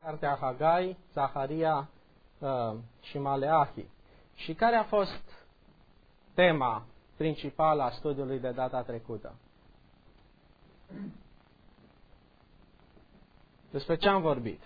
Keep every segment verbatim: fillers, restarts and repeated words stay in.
cartea Hagai, Zaharia uh, și Maleahi. Și care a fost tema principală a studiului de data trecută? Despre ce am vorbit?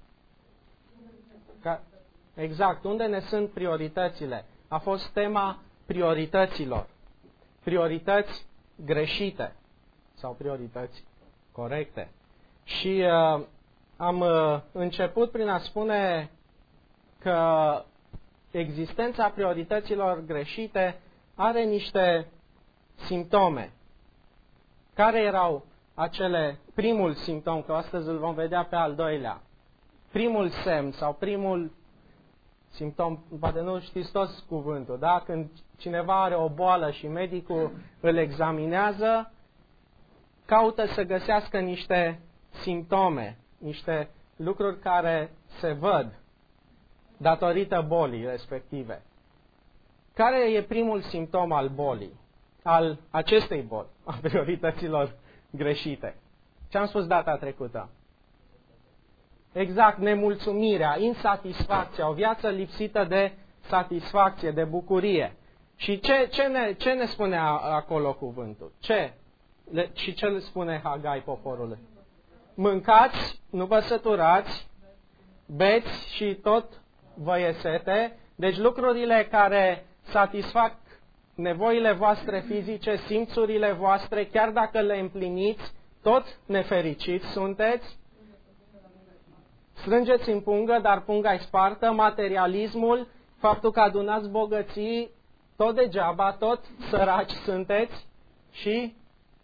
Ca, exact, unde ne sunt prioritățile? A fost tema priorităților. Priorități greșite sau priorități corecte. Și uh, am uh, început prin a spune că existența priorităților greșite are niște simptome. Care erau acele, primul simptom, că astăzi îl vom vedea pe al doilea, primul semn sau primul simptom, poate nu știți toți cuvântul, da? Când cineva are o boală și medicul îl examinează, caută să găsească niște simptome, niște lucruri care se văd datorită bolii respective. Care e primul simptom al bolii, al acestei boli, a priorităților greșite? Ce am spus data trecută? Exact, nemulțumirea, insatisfacția, o viață lipsită de satisfacție, de bucurie. Și ce, ce, ne, ce ne spune acolo cuvântul? Ce? Le, și ce le spune Hagai poporului? Mâncați, nu vă săturați, beți și tot vă e sete. Deci lucrurile care satisfac nevoile voastre fizice, simțurile voastre, chiar dacă le împliniți, tot nefericiți sunteți. Strângeți în pungă, dar punga-i spartă, materialismul, faptul că adunați bogății, tot degeaba, tot săraci sunteți și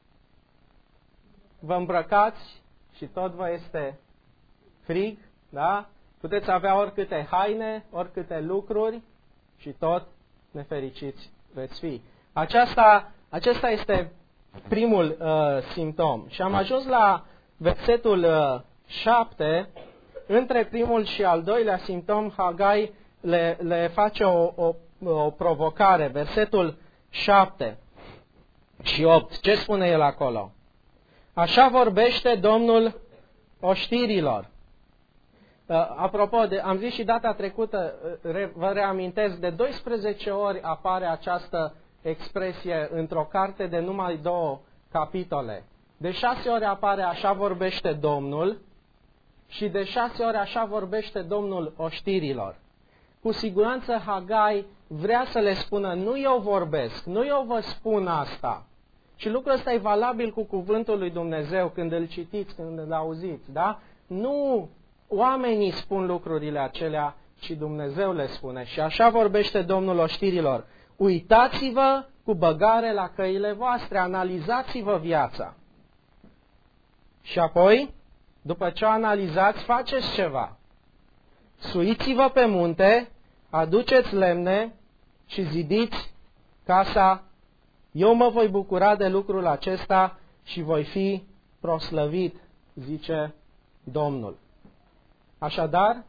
vă îmbrăcați și tot vă este frig, da? Puteți avea oricâte haine, oricâte lucruri și tot nefericiți veți fi. Aceasta, acesta este primul uh, simptom. Și am ajuns la versetul uh, șapte. Între primul și al doilea simptom, Hagai le, le face o, o, o provocare. Versetul șapte și opt. Ce spune el acolo? Așa vorbește Domnul oștirilor. Apropo, de, am zis și data trecută, vă reamintesc, de doisprezece ori apare această expresie într-o carte de numai două capitole. De șase ori apare așa vorbește Domnul și de șase ori așa vorbește Domnul oștirilor. Cu siguranță Hagai vrea să le spună, nu eu vorbesc, nu eu vă spun asta. Și lucrul ăsta e valabil cu cuvântul lui Dumnezeu când îl citiți, când îl auziți, da? Nu oamenii spun lucrurile acelea, ci Dumnezeu le spune. Și așa vorbește Domnul oștirilor. Uitați-vă cu băgare la căile voastre, analizați-vă viața. Și apoi, după ce o analizați, faceți ceva. Suiți-vă pe munte, aduceți lemne și zidiți casa. Eu mă voi bucura de lucrul acesta și voi fi proslăvit, zice Domnul. Așadar,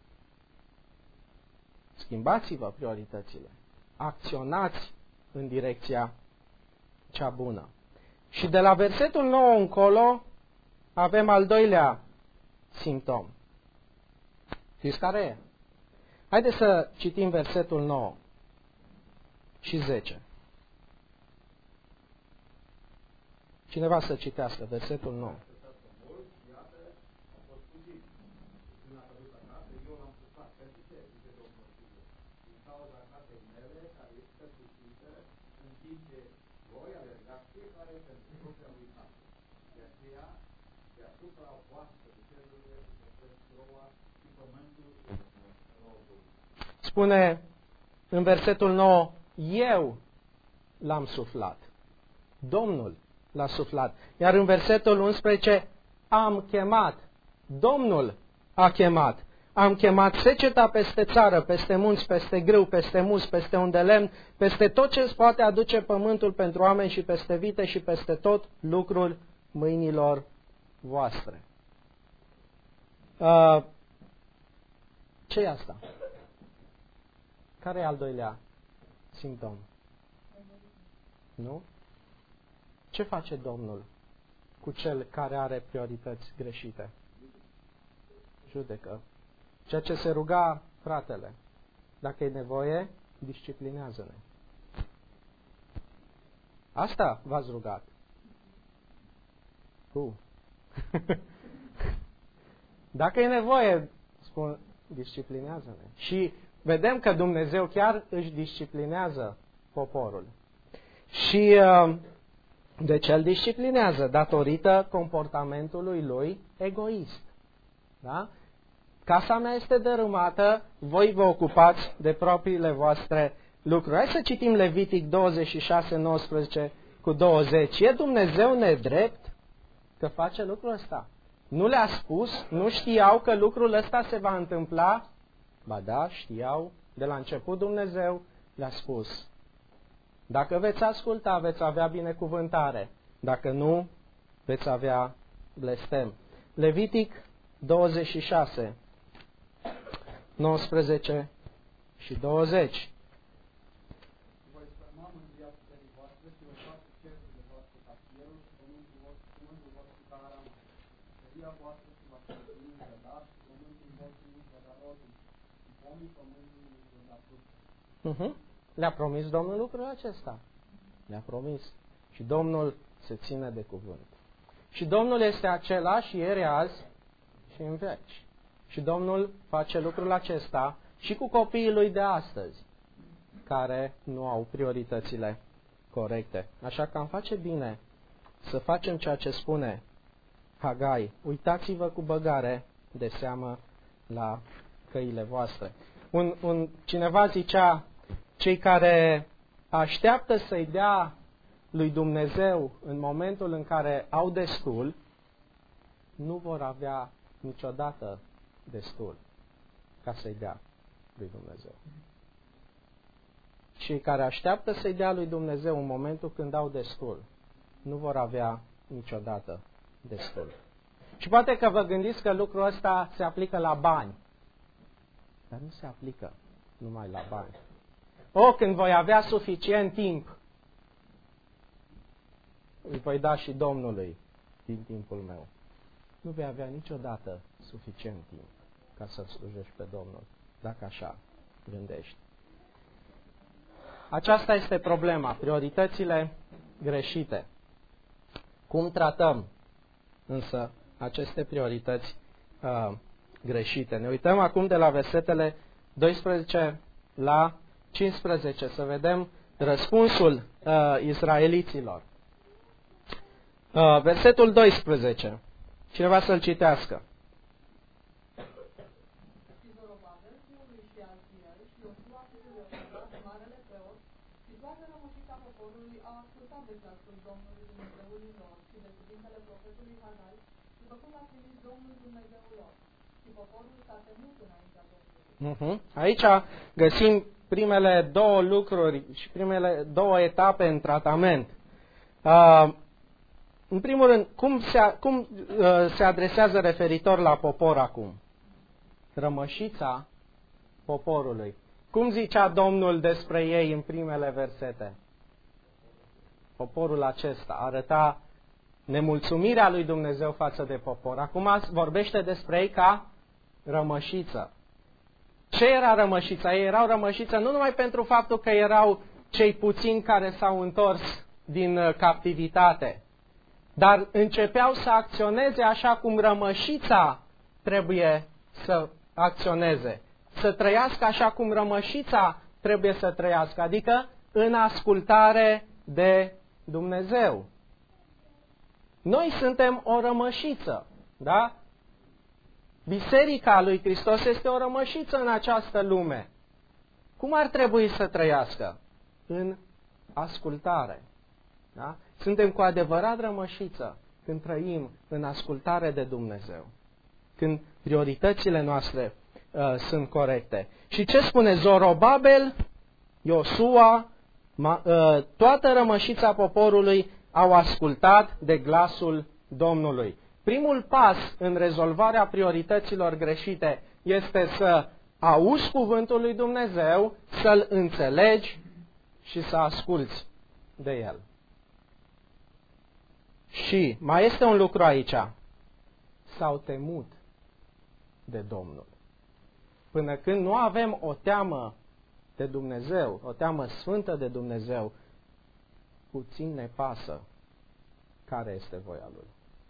schimbați-vă prioritățile, acționați în direcția cea bună. Și de la versetul nouă încolo avem al doilea simptom. Știți care e? Haideți să citim versetul nouă și zece. Cineva să citească versetul nouă. Spune în versetul nouă, eu l-am suflat. Domnul l-a suflat. Iar în versetul unsprezece, am chemat. Domnul a chemat. Am chemat seceta peste țară, peste munți, peste grâu, peste mus, peste unde lemn, peste tot ce îți poate aduce pământul pentru oameni și peste vite și peste tot lucrul mâinilor voastre. Uh, ce e asta? Care e al doilea simptom? Nu? Ce face Domnul cu cel care are priorități greșite? judecă. Ceea ce se ruga fratele, dacă e nevoie, disciplinează-ne. Asta v-ați rugat. Uh. Dacă e nevoie, spun, disciplinează-ne. Și vedem că Dumnezeu chiar își disciplinează poporul. Și uh, de ce îl disciplinează? Datorită comportamentului lui egoist. Da? Casa mea este dărâmată, voi vă ocupați de propriile voastre lucruri. Hai să citim Levitic douăzeci și șase, nouăsprezece cu douăzeci. E Dumnezeu nedrept că face lucrul ăsta? Nu le-a spus? Nu știau că lucrul ăsta se va întâmpla? Ba da, știau. De la început Dumnezeu le-a spus. Dacă veți asculta, veți avea binecuvântare. Dacă nu, veți avea blestem. Levitic douăzeci și șase, nouăsprezece și douăzeci. Uh-huh. Le-a promis Domnul lucrul acesta. Le-a promis. Și Domnul se ține de cuvânt. Și Domnul este același ieri, azi și în veci. Și Domnul face lucrul acesta și cu copiii lui de astăzi, care nu au prioritățile corecte. Așa că am face bine să facem ceea ce spune Hagai. Uitați-vă cu băgare de seamă la căile voastre. Un, un, cineva zicea, cei care așteaptă să-i dea lui Dumnezeu în momentul în care au destul, nu vor avea niciodată destul ca să-i dea lui Dumnezeu. Cei care așteaptă să-i dea lui Dumnezeu în momentul când au destul, nu vor avea niciodată destul. Și poate că vă gândiți că lucrul ăsta se aplică la bani, dar nu se aplică numai la bani. O, când voi avea suficient timp, îi voi da și Domnului din timpul meu. Nu vei avea niciodată suficient timp ca să slujești pe Domnul, dacă așa gândești. Aceasta este problema, prioritățile greșite. Cum tratăm însă aceste priorități uh, greșite? Ne uităm acum de la versetele doisprezece la cincisprezece să vedem răspunsul uh, izraeliților. Uh, versetul doisprezece. Cineva să-l citească. Uh-huh. Aici găsim primele două lucruri și primele două etape în tratament. Uh, în primul rând, cum, se, cum uh, se adresează referitor la popor acum? Rămășița poporului. Cum zicea Domnul despre ei în primele versete? Poporul acesta arăta nemulțumirea lui Dumnezeu față de popor. Acum vorbește despre ei ca rămășiță. Ce era rămășița? Ei erau rămășiță nu numai pentru faptul că erau cei puțini care s-au întors din captivitate, dar începeau să acționeze așa cum rămășița trebuie să acționeze. Să trăiască așa cum rămășița trebuie să trăiască, adică în ascultare de Dumnezeu. Noi suntem o rămășiță, da? Biserica lui Hristos este o rămășiță în această lume. Cum ar trebui să trăiască? În ascultare. Da? Suntem cu adevărat rămășiță când trăim în ascultare de Dumnezeu. Când prioritățile noastre uh, sunt corecte. Și ce spune Zorobabel, Iosua, ma, uh, toată rămășița poporului au ascultat de glasul Domnului. Primul pas în rezolvarea priorităților greșite este să auzi cuvântul lui Dumnezeu, să-l înțelegi și să asculți de el. Și mai este un lucru aici. S-au temut de Domnul. Până când nu avem o teamă de Dumnezeu, o teamă sfântă de Dumnezeu, puțin ne pasă care este voia Lui.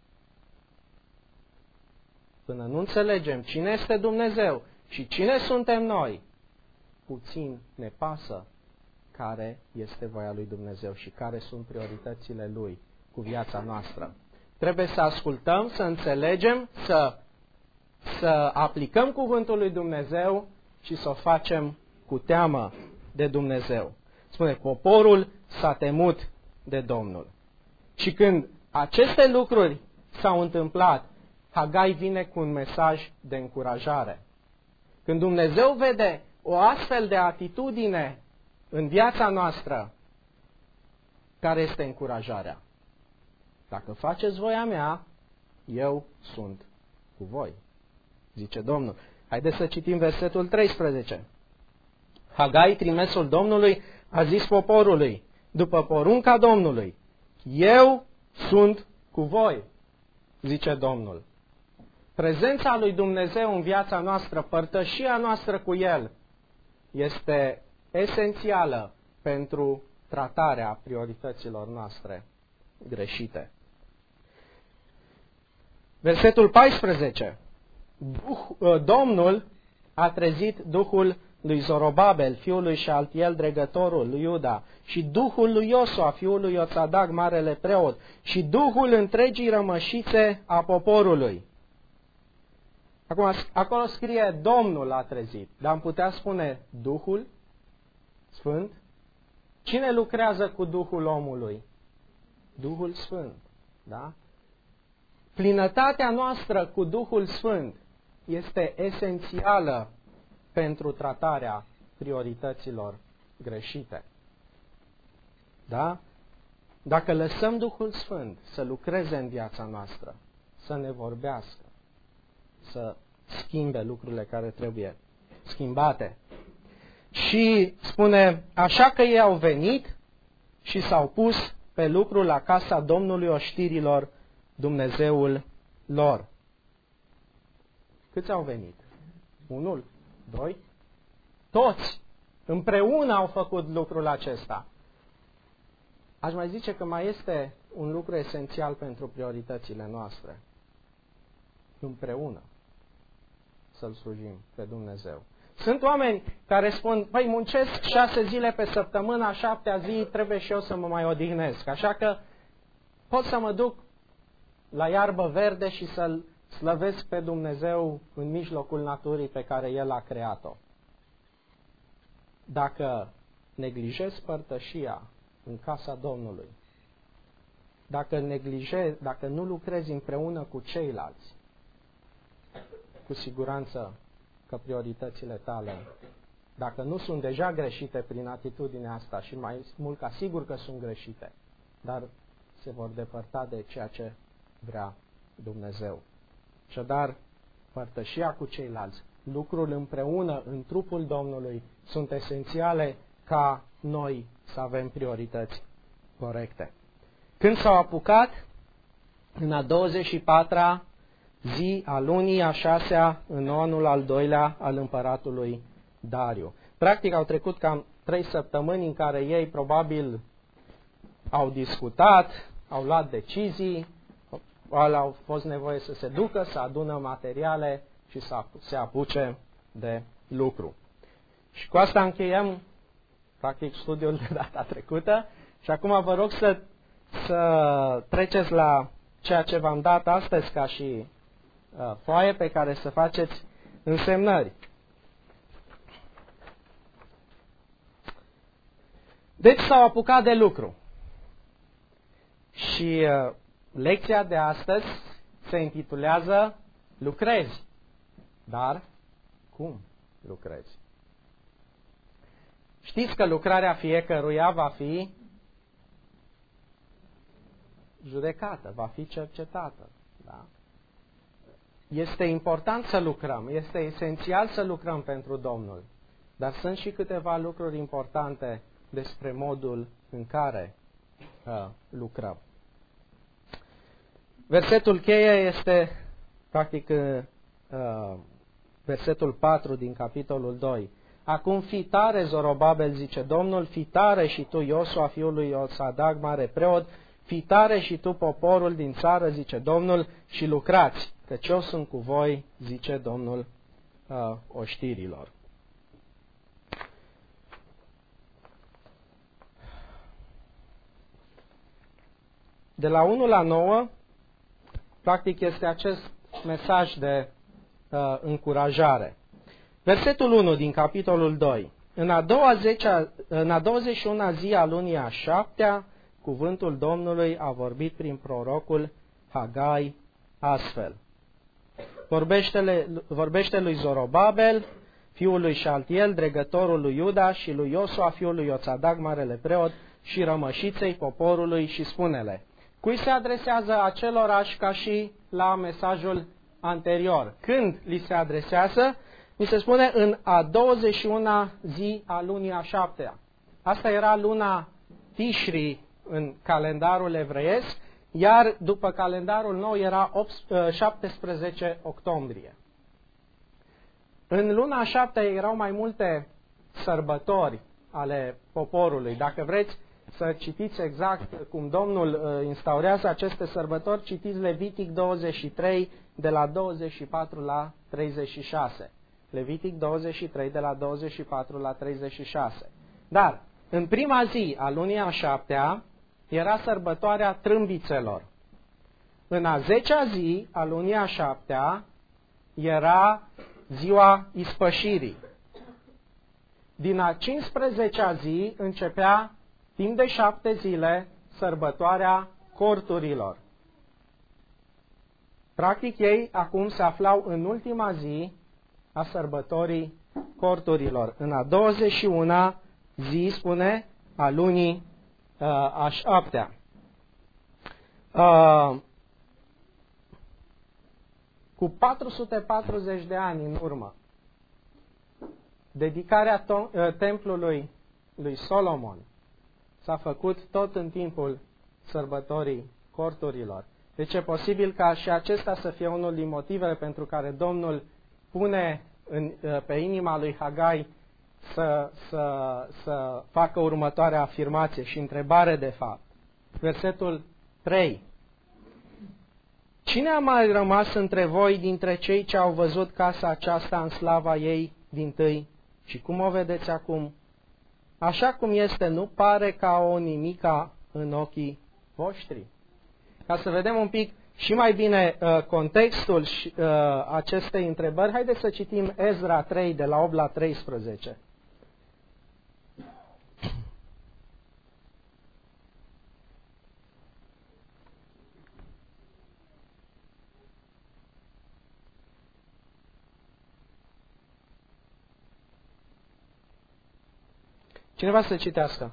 Până nu înțelegem cine este Dumnezeu și cine suntem noi, puțin ne pasă care este voia lui Dumnezeu și care sunt prioritățile Lui cu viața noastră. Trebuie să ascultăm, să înțelegem, să, să aplicăm cuvântul lui Dumnezeu și să o facem cu teamă de Dumnezeu. Spune, poporul s-a temut de Domnul. Și când aceste lucruri s-au întâmplat, Hagai vine cu un mesaj de încurajare. Când Dumnezeu vede o astfel de atitudine în viața noastră, care este încurajarea? Dacă faceți voia mea, eu sunt cu voi, zice Domnul. Haideți să citim versetul treisprezece. Hagai, trimesul Domnului, a zis poporului, după porunca Domnului, eu sunt cu voi, zice Domnul. Prezența lui Dumnezeu în viața noastră, părtășia noastră cu El, este esențială pentru tratarea priorităților noastre greșite. Versetul paisprezece. Duh, Domnul a trezit Duhul lui Zorobabel, fiul lui Șaltiel, dregătorul lui Iuda, și Duhul lui Iosua, fiul lui Ioțadag, marele preot, și Duhul întregii rămășițe a poporului. Acum, acolo scrie Domnul a trezit, dar am putea spune Duhul Sfânt. Cine lucrează cu Duhul omului? Duhul Sfânt, da? Plinătatea noastră cu Duhul Sfânt este esențială pentru tratarea priorităților greșite. Da? Dacă lăsăm Duhul Sfânt să lucreze în viața noastră, să ne vorbească, să schimbe lucrurile care trebuie schimbate. Și spune, așa că ei au venit și s-au pus pe lucru la casa Domnului oștirilor, Dumnezeul lor. Câți au venit? Unul? Doi? Toți împreună au făcut lucrul acesta. Aș mai zice că mai este un lucru esențial pentru prioritățile noastre. Împreună să-L slujim pe Dumnezeu. Sunt oameni care spun, păi muncesc șase zile pe săptămână, a șaptea zi trebuie și eu să mă mai odihnesc. Așa că pot să mă duc la iarbă verde și să-L slăvesc pe Dumnezeu în mijlocul naturii pe care El a creat-o. Dacă neglijezi părtășia în casa Domnului, dacă neglijezi, dacă nu lucrezi împreună cu ceilalți, cu siguranță că prioritățile tale, dacă nu sunt deja greșite prin atitudinea asta și mai mult ca sigur că sunt greșite, dar se vor depărta de ceea ce vrea Dumnezeu. Așadar, părtășia cu ceilalți, lucrul împreună în trupul Domnului sunt esențiale ca noi să avem priorități corecte. Când s-au apucat, în a douăzeci și patra zi a lunii a șasea, în anul al doilea al împăratului Dariu. Practic au trecut cam trei săptămâni în care ei probabil au discutat, au luat decizii, au fost nevoie să se ducă, să adună materiale și să se apuce de lucru. Și cu asta încheiem practic studiul de data trecută și acum vă rog să, să treceți la ceea ce v-am dat astăzi ca și uh, foaie pe care să faceți însemnări. Deci s-au apucat de lucru. Și uh, lecția de astăzi se intitulează Lucrezi. Dar cum lucrezi? Știți că lucrarea fiecăruia va fi judecată, va fi cercetată. Da? Este important să lucrăm, este esențial să lucrăm pentru Domnul. Dar sunt și câteva lucruri importante despre modul în care uh, lucrăm. Versetul cheie este, practic, uh, versetul patru din capitolul doi. Acum fi tare, Zorobabel, zice Domnul, fi tare și tu, Iosua, fiul lui Iosadag, mare preot, fi tare și tu, poporul din țară, zice Domnul, și lucrați, căci eu sunt cu voi, zice Domnul uh, oștirilor. De la unu la nouă, practic este acest mesaj de uh, încurajare. Versetul unu din capitolul doi. În a, doua zecea, în a douăzeci și una zi a lunii a șaptea, cuvântul Domnului a vorbit prin prorocul Hagai astfel. Vorbește, vorbește lui Zorobabel, fiul lui Șaltiel, dregătorul lui Iuda, și lui Iosua, fiul lui Iosadag, marele preot, și rămășiței poporului, și spune-le. Cui se adresează acelorași ca și la mesajul anterior? Când li se adresează? Mi se spune în a douăzeci și una zi a lunii a șaptea. Asta era luna Tishri în calendarul evreiesc, iar după calendarul nou era șaptesprezece octombrie. În luna a șaptea erau mai multe sărbători ale poporului. Dacă vreți să citiți exact cum Domnul instaurează aceste sărbători, citiți Levitic douăzeci și trei de la douăzeci și patru la treizeci și șase. Levitic douăzeci și trei de la douăzeci și patru la treizeci și șase. Dar în prima zi a lunii a șaptea era sărbătoarea trâmbițelor. În a zecea zi a lunii a șaptea era ziua ispășirii. Din a cincisprezecea zi începea timp de șapte zile sărbătoarea corturilor. Practic ei acum se aflau în ultima zi a sărbătorii corturilor. În a douăzeci și una zi, spune, a lunii uh, a șaptea. Uh, cu patru sute patruzeci de ani în urmă, dedicarea to- uh, templului lui Solomon s-a făcut tot în timpul sărbătorii corturilor. Deci e posibil ca și acesta să fie unul din motivele pentru care Domnul pune în, pe inima lui Hagai să, să, să facă următoarea afirmație și întrebare de fapt. Versetul trei. Cine a mai rămas între voi dintre cei ce au văzut casa aceasta în slava ei dintâi? Și cum o vedeți acum? Așa cum este, nu pare ca o nimica în ochii voștri? Ca să vedem un pic și mai bine uh, contextul uh, acestei întrebări, haideți să citim Ezra trei de la opt la treisprezece. Cineva să citească.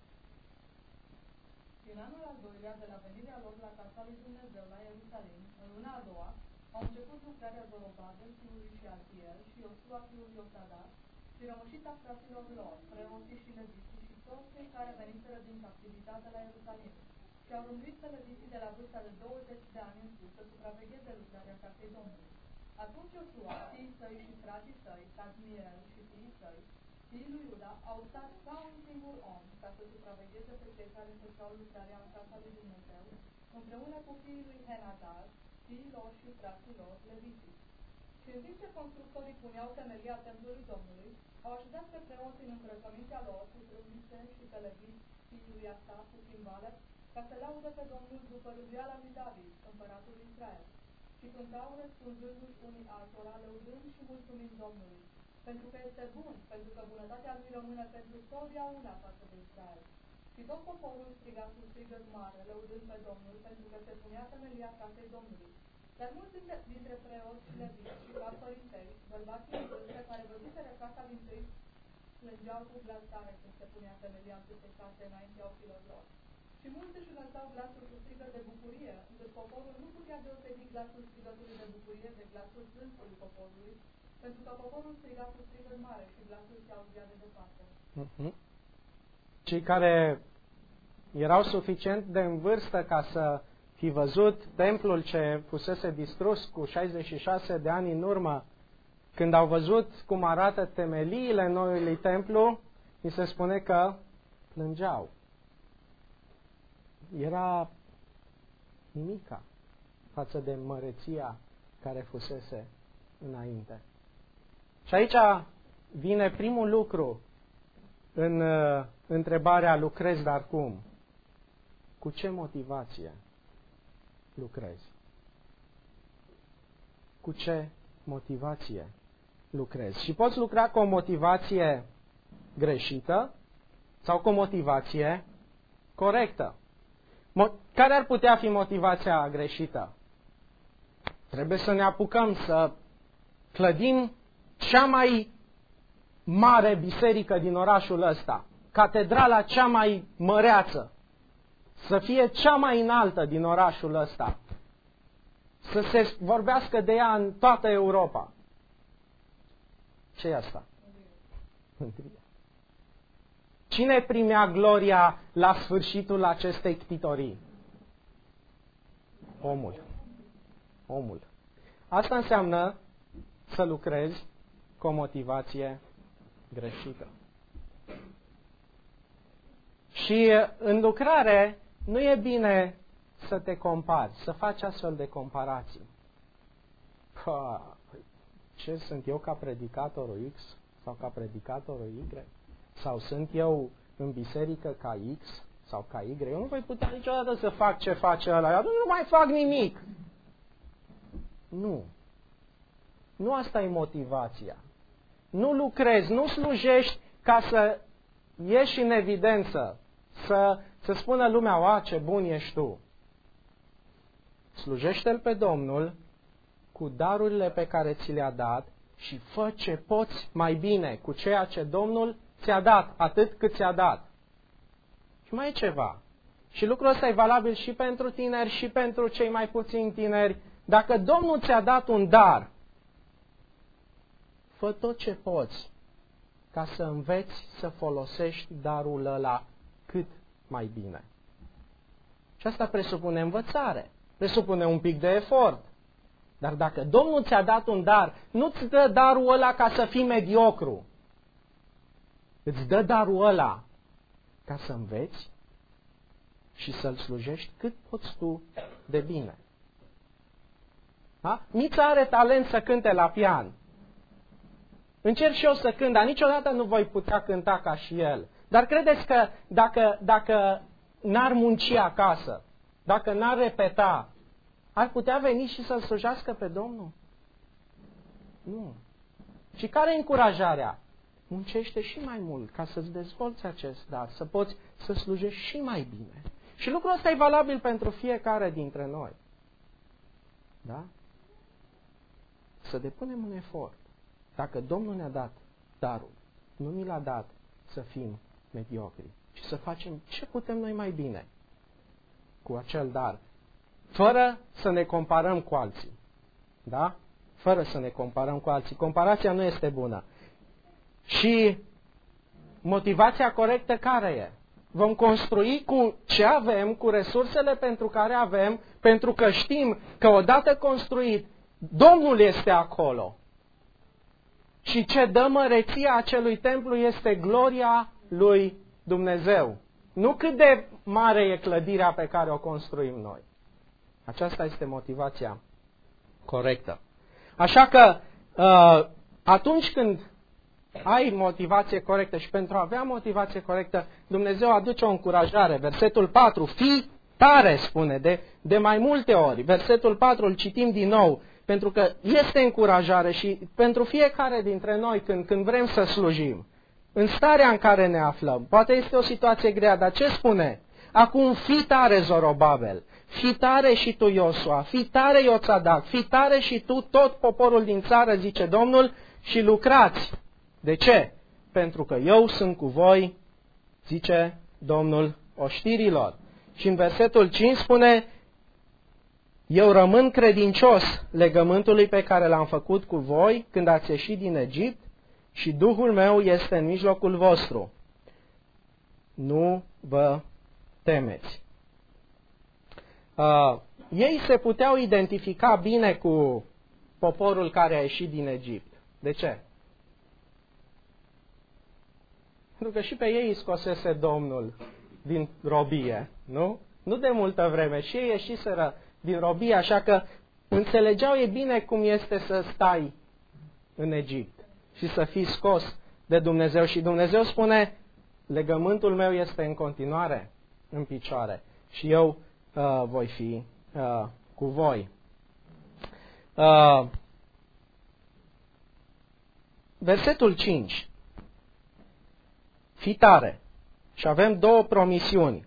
În anul al doilea de la venirea lor la casa lui Dumnezeu la Ierusalim, în luna a doua, au început lucrarea Zorobabel, fiul lui Șaltiel, și Iosua, fiul lui Iosadag, și rămășița fraților lor, preoții și leviții și toți cei care veniseră din captivitate la Ierusalim. Și au rânduit pe leviții de la vârsta de douăzeci de ani în sus să supravegheze lucrarea casei Domnului. Atunci Iosua, fiii săi și frații săi, Cadmiel și fiii săi, fiii lui Iuda, au stat ca un singur om ca să supravegheze pe cei care făceau lucrarea în casa lui Dumnezeu, împreună cu fiii lui Henadad, fiii lor și frații lor, leviții. Și în timp ce constructorii puneau temelia templului Domnului, au așezat pe preoți în îmbrăcămintea lor cu trâmbițe și pe leviți, fiii lui Asaf cu chimbale, ca să laudă pe Domnul după rânduiala lui David, împăratul lui Israel. Și cântau răspunzându-și unii altora, lăudând și mulțumind Domnului, pentru că este bun, pentru că bunătatea lui rămâne pentru totdeauna față de Israel. Și tot poporul striga cu strigăt mare, lăudând pe Domnul, pentru că se punea temelia casei Domnului. Dar mulți dintre, dintre preoți și leviți și luat părintei, bărbații în vârstă, care văzuseră casa dintâi, plângeau cu glas tare când se punea temelia acestei case înaintea ochilor lor. Și mulți își lăsau glasul cu strigăt de bucurie, încât poporul nu putea deosebi glasul strigătului de bucurie de glasul plânsului poporului, pentru că poporul striga cu strigăt mare și glasul se auzea de departe. Uh-huh. Cei care erau suficient de în vârstă ca să fi văzut templul ce fusese distrus cu șaizeci și șase de ani în urmă când au văzut cum arată temeliile noului templu, mi se spune că plângeau. Era nimica față de măreția care fusese înainte. Și aici vine primul lucru în uh, întrebarea lucrezi, dar cum? Cu ce motivație lucrezi? Cu ce motivație lucrezi? Și poți lucra cu o motivație greșită sau cu o motivație corectă. Care ar putea fi motivația greșită? Trebuie să ne apucăm să clădim cea mai mare biserică din orașul ăsta, catedrala cea mai măreață, să fie cea mai înaltă din orașul ăsta, să se vorbească de ea în toată Europa. Ce e asta? Mândria. Cine primea gloria la sfârșitul acestei ctitorii? Omul. Omul. Asta înseamnă să lucrezi cu o motivație greșită. Și în lucrare nu e bine să te compari, să faci astfel de comparații. Pă, ce sunt eu ca predicatorul X sau ca predicatorul Y? Sau sunt eu în biserică ca X sau ca Y? Eu nu voi putea niciodată să fac ce face ăla, eu nu mai fac nimic. Nu. Nu asta e motivația. Nu lucrezi, nu slujești ca să ieși în evidență, să, să spună lumea, a, ce bun ești tu. Slujește-L pe Domnul cu darurile pe care ți le-a dat și fă ce poți mai bine cu ceea ce Domnul ți-a dat, atât cât ți-a dat. Și mai e ceva. Și lucrul ăsta e valabil și pentru tineri și pentru cei mai puțini tineri. Dacă Domnul ți-a dat un dar, fă tot ce poți ca să înveți să folosești darul ăla cât mai bine. Și asta presupune învățare, presupune un pic de efort. Dar dacă Domnul ți-a dat un dar, nu-ți dă darul ăla ca să fii mediocru. Îți dă darul ăla ca să înveți și să-L slujești cât poți tu de bine. Da? Mița are talent să cânte la pian. Încerc și eu să cânt, dar niciodată nu voi putea cânta ca și el. Dar credeți că dacă, dacă n-ar munci acasă, dacă n-ar repeta, ar putea veni și să-L slujească pe Domnul? Nu. Și care e încurajarea? Muncește și mai mult ca să-ți dezvolți acest dar, să poți să slujești și mai bine. Și lucrul ăsta e valabil pentru fiecare dintre noi. Da? Să depunem un efort. Dacă Domnul ne-a dat darul, nu ni l-a dat să fim mediocri, ci să facem ce putem noi mai bine cu acel dar, fără să ne comparăm cu alții. Da? Fără să ne comparăm cu alții. Comparația nu este bună. Și motivația corectă care e? Vom construi cu ce avem, cu resursele pentru care avem, pentru că știm că odată construit, Domnul este acolo. Și ce dă măreția acelui templu este gloria lui Dumnezeu. Nu cât de mare e clădirea pe care o construim noi. Aceasta este motivația corectă. Așa că atunci când ai motivație corectă și pentru a avea motivație corectă, Dumnezeu aduce o încurajare. Versetul patru, fii tare, spune, de, de mai multe ori. Versetul patru îl citim din nou, pentru că este încurajare și pentru fiecare dintre noi când, când vrem să slujim, în starea în care ne aflăm, poate este o situație grea, dar ce spune? Acum fii tare, Zorobabel, fii tare și tu, Iosua, fii tare, Ioțadac, fii tare și tu, tot poporul din țară, zice Domnul, și lucrați. De ce? Pentru că eu sunt cu voi, zice Domnul oștirilor. Și în versetul cinci spune, eu rămân credincios legământului pe care l-am făcut cu voi când ați ieșit din Egipt și Duhul meu este în mijlocul vostru. Nu vă temeți. Uh, ei se puteau identifica bine cu poporul care a ieșit din Egipt. De ce? Pentru că și pe ei îi scosese Domnul din robie, nu? Nu de multă vreme. Și ei ieșiseră din robie, așa că înțelegeau ei bine cum este să stai în Egipt și să fii scos de Dumnezeu. Și Dumnezeu spune, legământul meu este în continuare în picioare și eu uh, voi fi uh, cu voi. Uh, versetul cinci. Fii tare. Și avem două promisiuni.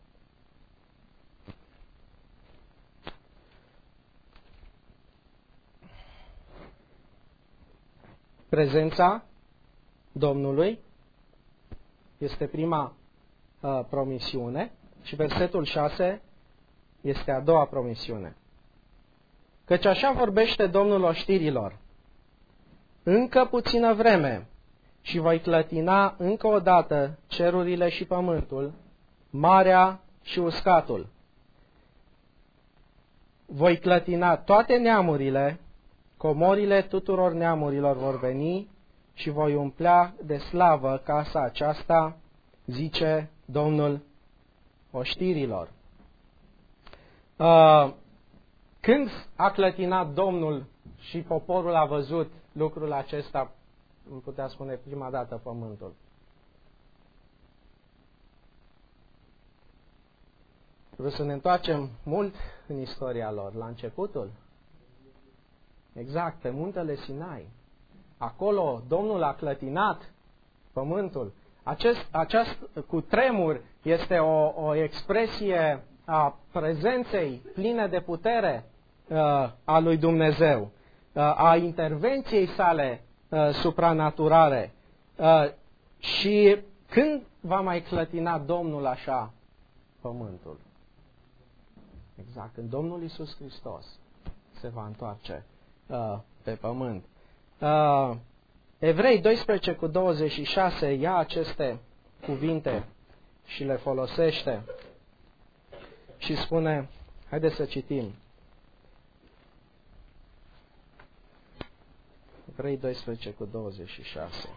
Prezența Domnului este prima uh, promisiune și versetul șase este a doua promisiune. Căci așa vorbește Domnul oștirilor. Încă puțină vreme și voi clătina încă o dată cerurile și pământul, marea și uscatul. Voi clătina toate neamurile, comorile tuturor neamurilor vor veni și voi umplea de slavă casa aceasta, zice Domnul oștirilor. Uh, când a clătinat Domnul și poporul a văzut lucrul acesta, îmi putea spune prima dată pământul? Vreau să ne întoarcem mult în istoria lor, la începutul. Exact, pe muntele Sinai. Acolo Domnul a clătinat pământul. Acest, acest cutremur este o, o expresie a prezenței pline de putere uh, a lui Dumnezeu, uh, a intervenției sale uh, supranaturale. Uh, și când va mai clătina Domnul așa pământul? Exact, când Domnul Iisus Hristos se va întoarce uh, pe pământ. Uh, Evrei doisprezece cu douăzeci și șase ia aceste cuvinte și le folosește și spune, haideți să citim. Evrei doisprezece cu douăzeci și șase.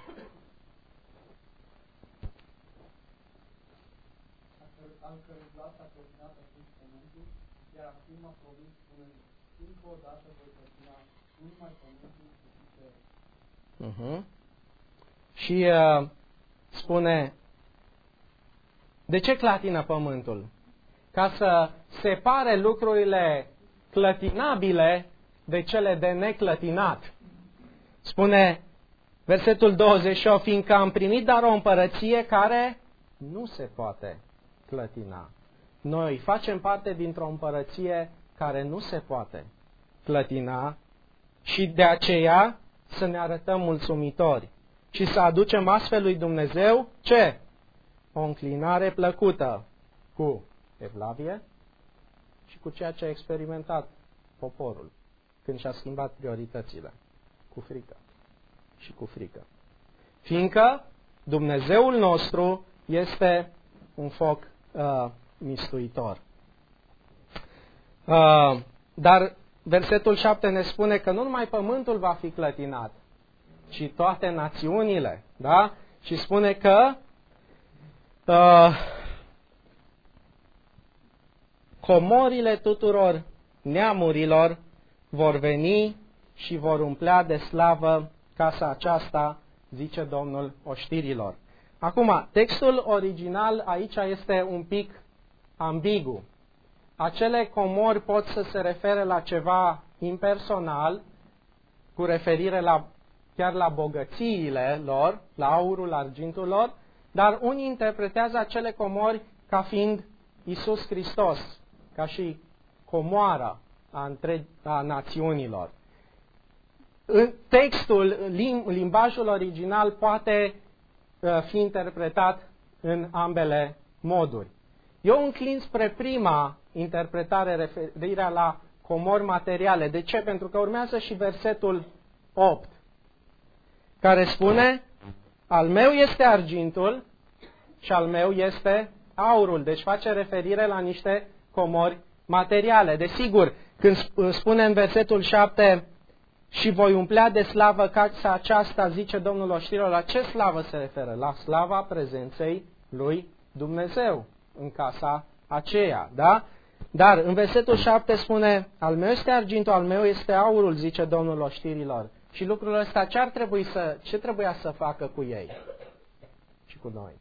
Al cărui glas a clătinat atunci pământul, iar acum a promis spunând, încă o dată voi clătina nu numai pământul, ci și cerul. Uh-huh. Și uh, spune, de ce clătină pământul? Ca să separe lucrurile clătinabile de cele de neclătinat. Spune versetul douăzeci și opt, fiindcă am primit dar o împărăție care nu se poate clătina. Noi facem parte dintr-o împărăție care nu se poate clătina și de aceea să ne arătăm mulțumitori și să aducem astfel lui Dumnezeu ce? O înclinare plăcută cu evlavie și cu ceea ce a experimentat poporul când și-a schimbat prioritățile, cu frică și cu frică. Fiindcă Dumnezeul nostru este un foc uh, mistuitor. Uh, dar versetul șapte ne spune că nu numai pământul va fi clătinat, ci toate națiunile, da? Și spune că uh, comorile tuturor neamurilor vor veni și vor umplea de slavă casa aceasta, zice Domnul oștirilor. Acum, textul original aici este un pic ambigu. Acele comori pot să se refere la ceva impersonal, cu referire la, chiar la bogățiile lor, la aurul, argintul lor, dar unii interpretează acele comori ca fiind Iisus Hristos, ca și comoara a, între, a națiunilor. În textul, lim, limbajul original poate uh, fi interpretat în ambele moduri. Eu înclin spre prima interpretare, referirea la comori materiale. De ce? Pentru că urmează și versetul opt, care spune, al meu este argintul și al meu este aurul. Deci face referire la niște comori materiale. Desigur, când spune în versetul șapte, și voi umplea de slavă casa aceasta, zice Domnul oștirilor. La ce slavă se referă? La slava prezenței lui Dumnezeu în casa aceea, da? Dar în versetul șapte spune, al meu este argintul, al meu este aurul, zice Domnul oștirilor. Și lucrul ăsta ce ar trebui să, ce trebuia să facă cu ei și cu noi?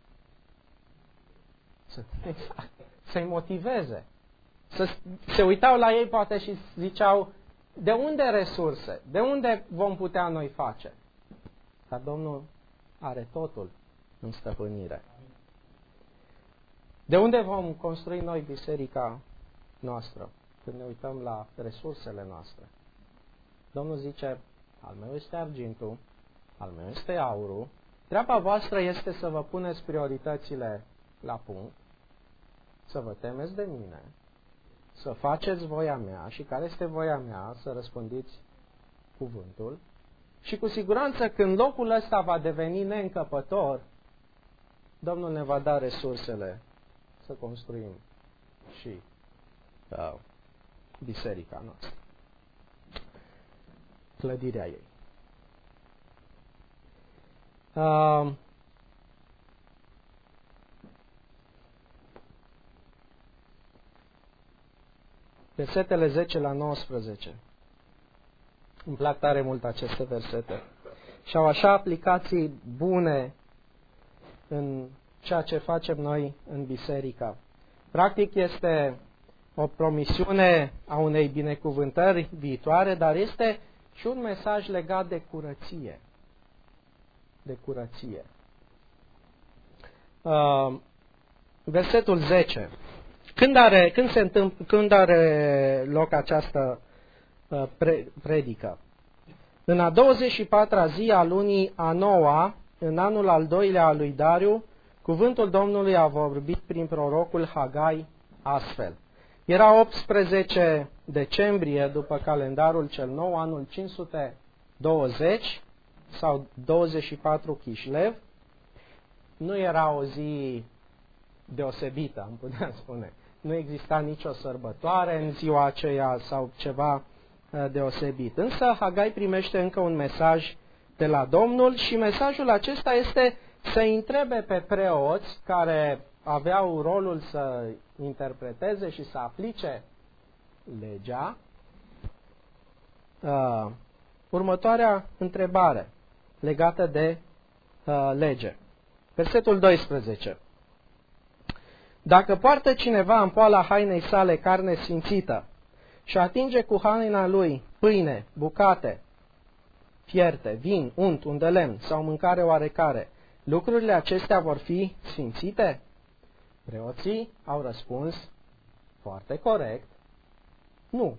Să, exact, să-i motiveze. Să se uitau la ei poate și ziceau, de unde resurse? De unde vom putea noi face? Dar Domnul are totul în stăpânire. De unde vom construi noi biserica noastră? Când ne uităm la resursele noastre. Domnul zice, al meu este argintul, al meu este aurul. Treaba voastră este să vă puneți prioritățile la punct, să vă temeți de mine, să faceți voia mea. Și care este voia mea? Să răspândiți cuvântul. Și cu siguranță când locul ăsta va deveni neîncăpător, Domnul ne va da resursele să construim și uh, biserica noastră, clădirea ei. Uh, versetele zece la nouăsprezece. Îmi plac tare mult aceste versete. Și au așa aplicații bune în ceea ce facem noi în biserică. Practic este o promisiune a unei binecuvântări viitoare, dar este și un mesaj legat de curăție. De curăție. Uh, versetul zece. Când are, când se întâmpl, când are loc această uh, pre, predică? În a douăzeci și patra zi a lunii a noua, în anul al doilea al lui Dariu, cuvântul Domnului a vorbit prin prorocul Hagai astfel. Era optsprezece decembrie după calendarul cel nou, anul cinci sute douăzeci sau douăzeci și patru Chișlev. Nu era o zi deosebită, am putea spune. Nu exista nicio sărbătoare în ziua aceea sau ceva deosebit. Însă Hagai primește încă un mesaj de la Domnul și mesajul acesta este să-i întrebe pe preoți care aveau rolul să interpreteze și să aplice legea uh, următoarea întrebare legată de uh, lege. Versetul doisprezece. Dacă poartă cineva în poala hainei sale carne sfințită și atinge cu haina lui pâine, bucate, fierte, vin, unt, un de lemn sau mâncare oarecare, lucrurile acestea vor fi sfințite? Preoții au răspuns foarte corect, nu.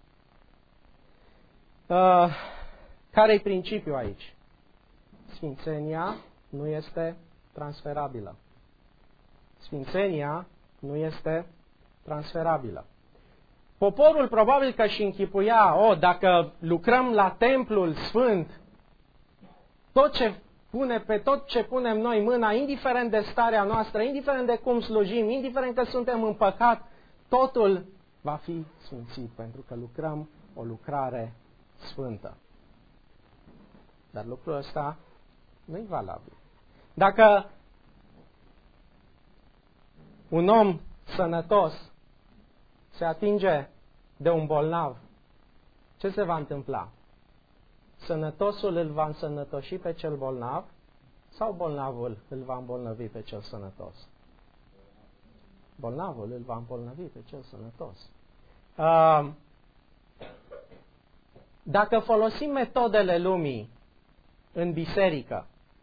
Uh, care-i principiul aici? Sfințenia nu este transferabilă. Sfințenia nu este transferabilă. Poporul probabil că și închipuia, o, dacă lucrăm la templul sfânt, tot ce pune, pe tot ce punem noi mâna, indiferent de starea noastră, indiferent de cum slujim, indiferent că suntem în păcat, totul va fi sfințit, pentru că lucrăm o lucrare sfântă. Dar lucrul ăsta nu e valabil. Dacă un om sănătos se atinge de un bolnav, ce se va întâmpla? Sănătosul îl va însănătoși pe cel bolnav sau bolnavul îl va îmbolnăvi pe cel sănătos? Bolnavul îl va îmbolnăvi pe cel sănătos. Dacă folosim metodele lumii în biserică,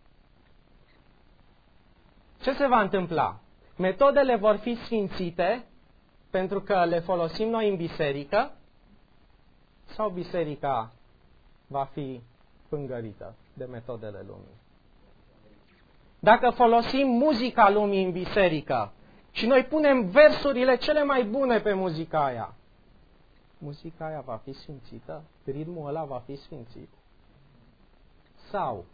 ce se va întâmpla? Metodele vor fi sfințite pentru că le folosim noi în biserică sau biserica va fi pângărită de metodele lumii? Dacă folosim muzica lumii în biserică și noi punem versurile cele mai bune pe muzica aia, muzica aia va fi sfințită? Ritmul ăla va fi sfințit? Sau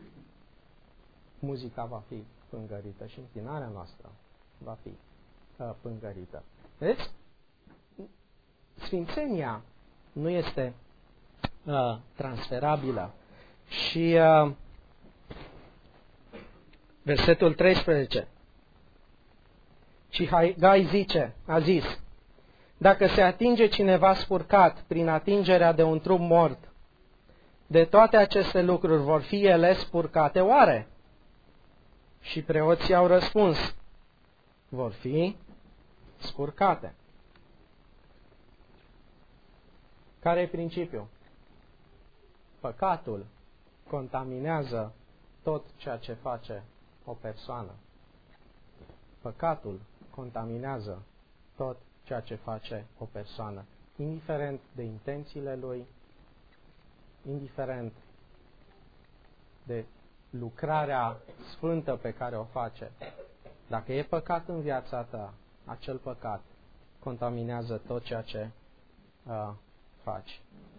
muzica va fi pângărită și închinarea noastră va fi uh, pângărită? Deci, sfințenia nu este uh, transferabilă. Și uh, versetul treisprezece. Și Hagai zice, a zis, dacă se atinge cineva spurcat prin atingerea de un trup mort, de toate aceste lucruri vor fi ele spurcate oare? Și preoții au răspuns, vor fi spurcate. Care e principiul? Păcatul contaminează tot ceea ce face o persoană. Păcatul contaminează tot ceea ce face o persoană, indiferent de intențiile lui, indiferent de lucrarea sfântă pe care o face. Dacă e păcat în viața ta, acel păcat contaminează tot ceea ce uh, faci.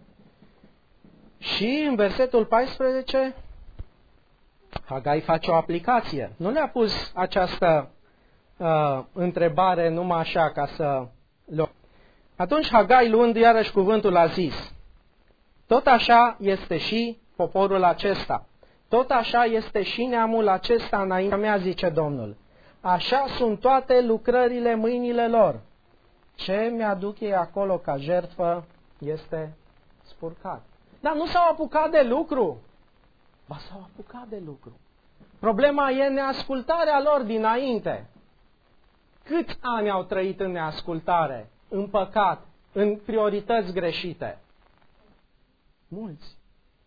Și în versetul paisprezece, Hagai face o aplicație. Nu le-a pus această uh, întrebare numai așa ca să... Atunci Hagai, luând iarăși cuvântul, a zis, tot așa este și poporul acesta, tot așa este și neamul acesta înaintea mea, zice Domnul. Așa sunt toate lucrările mâinile lor. Ce mi-aduc ei acolo ca jertfă este spurcat. Dar nu s-au apucat de lucru. Ba, s-au apucat de lucru. Problema e neascultarea lor dinainte. Câți ani au trăit în neascultare, în păcat, în priorități greșite? Mulți.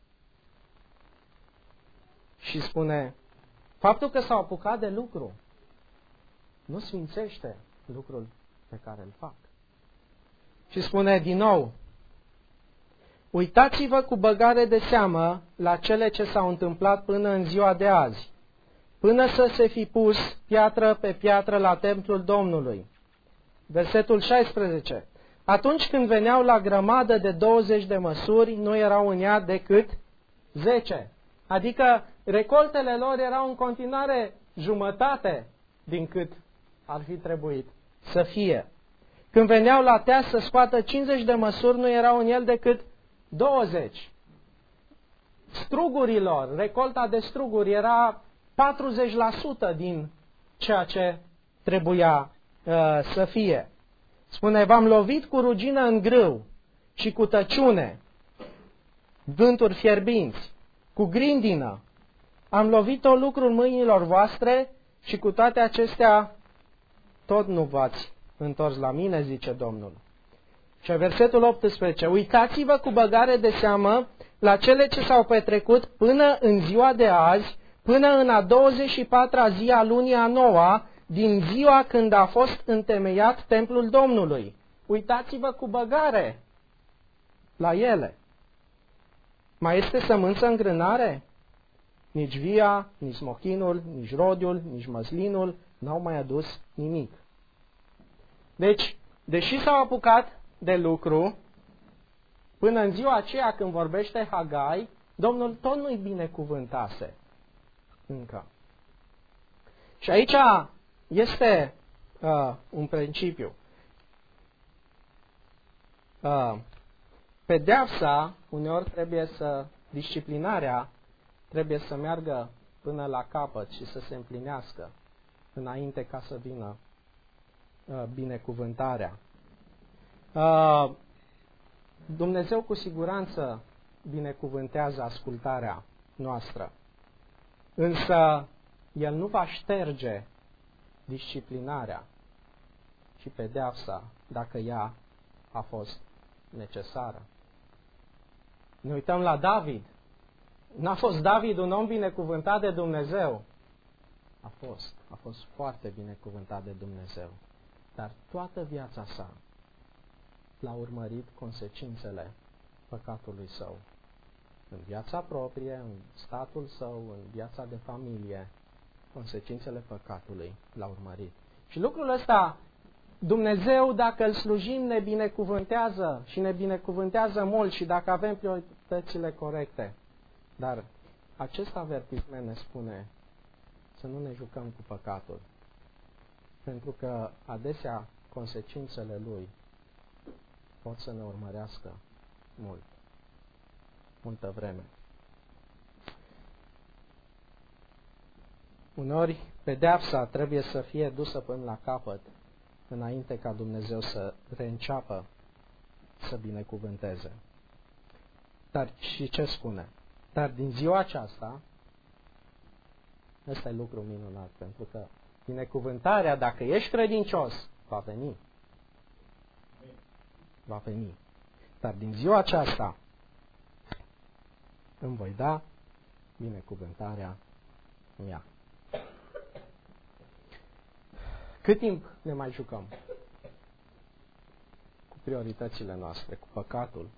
Și spune, faptul că s-au apucat de lucru nu sfințește lucrul pe care îl fac. Și spune din nou, uitați-vă cu băgare de seamă la cele ce s-au întâmplat până în ziua de azi, până să se fi pus piatră pe piatră la templul Domnului. Versetul șaisprezece. Atunci când veneau la grămadă de douăzeci de măsuri, nu erau în ea decât zece. Adică recoltele lor erau în continuare jumătate din cât ar fi trebuit să fie. Când veneau la tea să scoată cincizeci de măsuri, nu erau în el decât douăzeci. Strugurilor, recolta de struguri era patruzeci la sută din ceea ce trebuia uh, să fie. Spune, v-am lovit cu rugină în grâu și cu tăciune, vânturi fierbinți, cu grindină. Am lovit-o lucrul mâinilor voastre și cu toate acestea tot nu v-ați întors la mine, zice Domnul. Și versetul optsprezece. Uitați-vă cu băgare de seamă la cele ce s-au petrecut până în ziua de azi, până în a douăzeci și patra zi a lunii a noua, din ziua când a fost întemeiat templul Domnului. Uitați-vă cu băgare la ele. Mai este sămânță în grânare? Nici via, nici smochinul, nici rodiul, nici măslinul n-au mai adus nimic. Deci, deși s-au apucat de lucru, până în ziua aceea când vorbește Hagai, Domnul tot nu-i binecuvântase încă. Și aici este uh, un principiu. Uh, pedeapsa, uneori trebuie să, disciplinarea, trebuie să meargă până la capăt și să se împlinească înainte ca să vină uh, binecuvântarea. Uh, Dumnezeu cu siguranță binecuvântează ascultarea noastră, însă El nu va șterge disciplinarea și pedeapsa dacă ea a fost necesară. Ne uităm la David. N-a fost David un om binecuvântat de Dumnezeu? A fost. A fost foarte binecuvântat de Dumnezeu. Dar toată viața sa l-a urmărit consecințele păcatului său. În viața proprie, în statul său, în viața de familie, consecințele păcatului l-au urmărit. Și lucrul ăsta, Dumnezeu, dacă îl slujim, ne binecuvântează și ne binecuvântează mult și dacă avem prioritățile corecte. Dar acest avertisment ne spune să nu ne jucăm cu păcatul, pentru că adesea consecințele lui pot să ne urmărească mult. multă vreme. Uneori, pedeapsa trebuie să fie dusă până la capăt, înainte ca Dumnezeu să reînceapă să binecuvânteze. Dar și ce spune? Dar din ziua aceasta, ăsta e lucru minunat, pentru că binecuvântarea, dacă ești credincios, va veni. Va veni. Dar din ziua aceasta îmi voi da binecuvântarea mea. Cât timp ne mai jucăm cu prioritățile noastre, cu păcatul?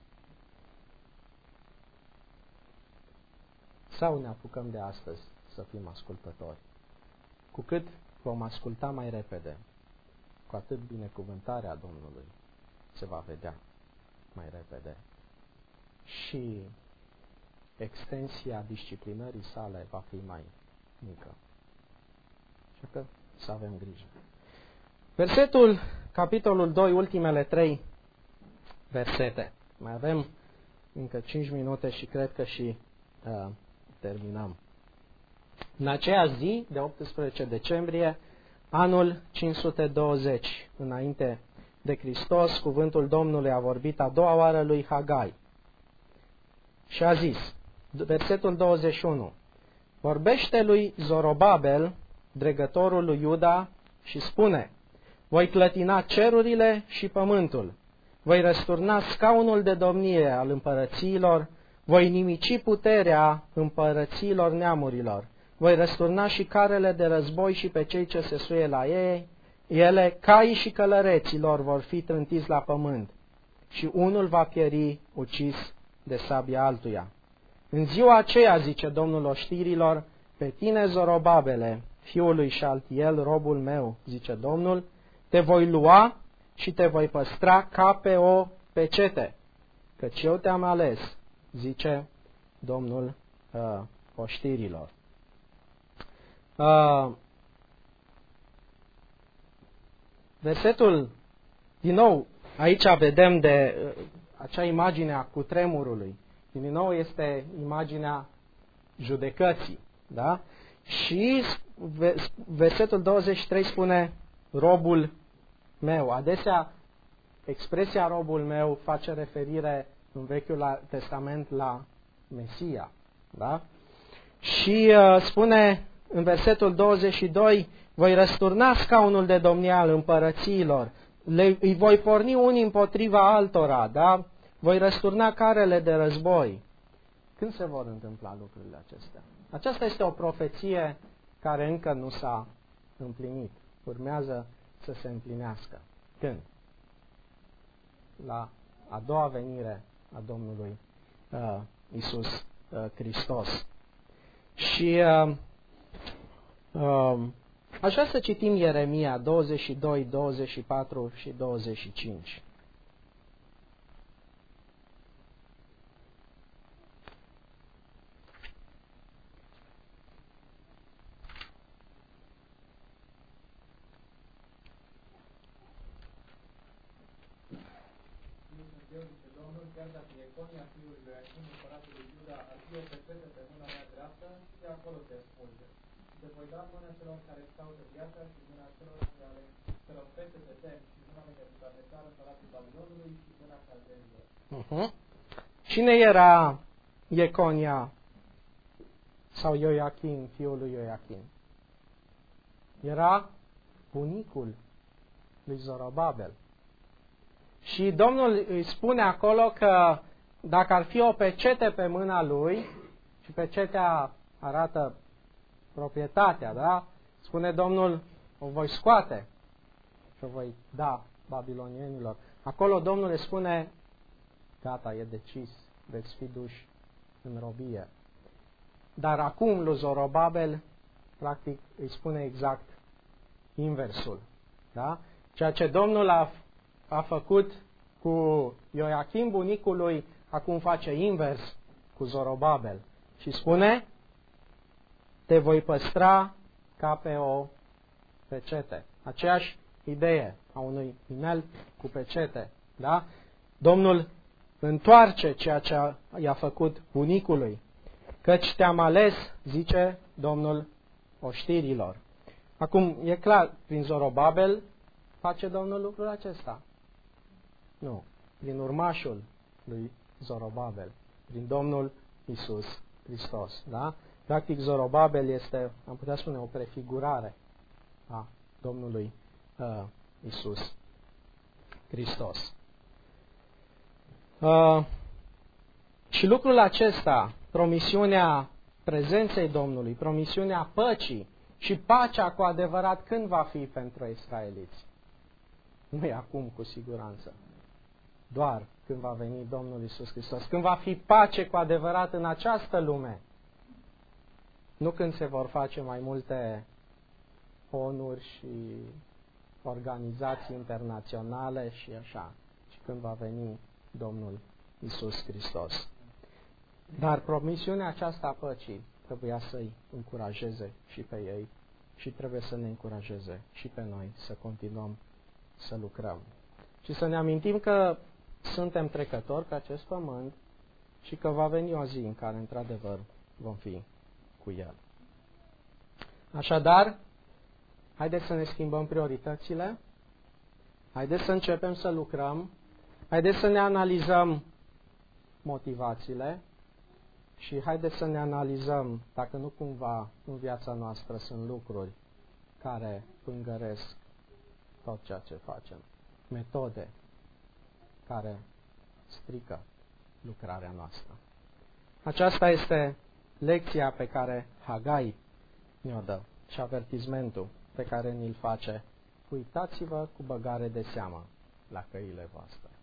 Sau ne apucăm de astăzi să fim ascultători? Cu cât vom asculta mai repede, cu atât binecuvântarea Domnului se va vedea mai repede. Și extensia disciplinării sale va fi mai mică. Așa că să avem grijă. Versetul, capitolul doi, ultimele trei versete. Mai avem încă cinci minute și cred că și uh, terminăm. În aceeași zi, de optsprezece decembrie, anul cinci sute douăzeci, înainte de Hristos, cuvântul Domnului a vorbit a doua oară lui Hagai. Și a zis, versetul douăzeci și unu, vorbește lui Zorobabel, dregătorul lui Iuda, și spune, voi clătina cerurile și pământul, voi răsturna scaunul de domnie al împărățiilor, voi nimici puterea împărățiilor neamurilor, voi răsturna și carele de război și pe cei ce se suie la ei, ele, caii și călăreților vor fi trântiți la pământ și unul va pieri ucis de sabia altuia. În ziua aceea, zice Domnul oștirilor, pe tine, Zorobabele, fiul lui Șaltiel, robul meu, zice Domnul, te voi lua și te voi păstra ca pe o pecete, căci eu te-am ales, zice Domnul uh, oștirilor. Uh, versetul, din nou, aici vedem de uh, acea imagine a cutremurului. Din nou este imaginea judecății. Da? Și versetul douăzeci și trei spune robul meu. Adesea expresia robul meu face referire în Vechiul Testament la Mesia. Da? Și uh, spune în versetul douăzeci și doi, voi răsturna scaunul de domnie al împărățiilor, le, îi voi porni unii împotriva altora, da? Voi răsturna carele de război. Când se vor întâmpla lucrurile acestea? Aceasta este o profeție care încă nu s-a împlinit. Urmează să se împlinească. Când? La a doua venire a Domnului uh, Iisus uh, Hristos. Și uh, uh, aș vrea să citim Ieremia douăzeci și doi, douăzeci și patru și douăzeci și cinci. Chiar dacă Ieconia, fiul lui Ioachim, împăratul lui Iuda, ar fi o pecete pe mâna mea dreaptă, de acolo te smulge. Te voi da mâna celor care caută viața și mâna celor care celor peste de tem și mâna Nebucadnețar, împăratul Babilonului și mâna caldenilor. Uh-huh. Cine era Ieconia sau Ioachim, fiul lui Ioachim? Era bunicul lui Zorobabel. Și Domnul îi spune acolo că dacă ar fi o pecete pe mâna lui, și pecetea arată proprietatea, da? Spune Domnul, o voi scoate și o voi da babilonienilor. Acolo Domnul îi spune, gata, e decis, veți fi duși în robie. Dar acum lui Zorobabel, practic, îi spune exact inversul. Da? Ceea ce Domnul a a făcut cu Ioachim, bunicul lui, acum face invers cu Zorobabel. Și spune, te voi păstra ca pe o pecete. Aceeași idee a unui inel cu pecete. Da? Domnul întoarce ceea ce i-a făcut bunicului, căci te-am ales, zice Domnul oștirilor. Acum, e clar, prin Zorobabel face Domnul lucrul acesta? Nu, prin urmașul lui Zorobabel, prin Domnul Iisus Hristos. Da? Practic, Zorobabel este, am putea spune, o prefigurare a Domnului uh, Iisus Hristos. Uh, și lucrul acesta, promisiunea prezenței Domnului, promisiunea păcii și pacea cu adevărat, când va fi pentru israeliți? Nu e acum, cu siguranță. Doar când va veni Domnul Iisus Hristos. Când va fi pace cu adevărat în această lume. Nu când se vor face mai multe onuri și organizații internaționale și așa, ci când va veni Domnul Iisus Hristos. Dar promisiunea aceasta a păcii trebuia să-i încurajeze și pe ei și trebuie să ne încurajeze și pe noi să continuăm să lucrăm. Și să ne amintim că suntem trecători pe acest pământ și că va veni o zi în care, într-adevăr, vom fi cu El. Așadar, haideți să ne schimbăm prioritățile, haideți să începem să lucrăm, haideți să ne analizăm motivațiile și haideți să ne analizăm dacă nu cumva în viața noastră sunt lucruri care pângăresc tot ceea ce facem, metode care strică lucrarea noastră. Aceasta este lecția pe care Hagai ne-o dă și avertismentul pe care ni-l face. Uitați-vă cu băgare de seamă la căile voastre.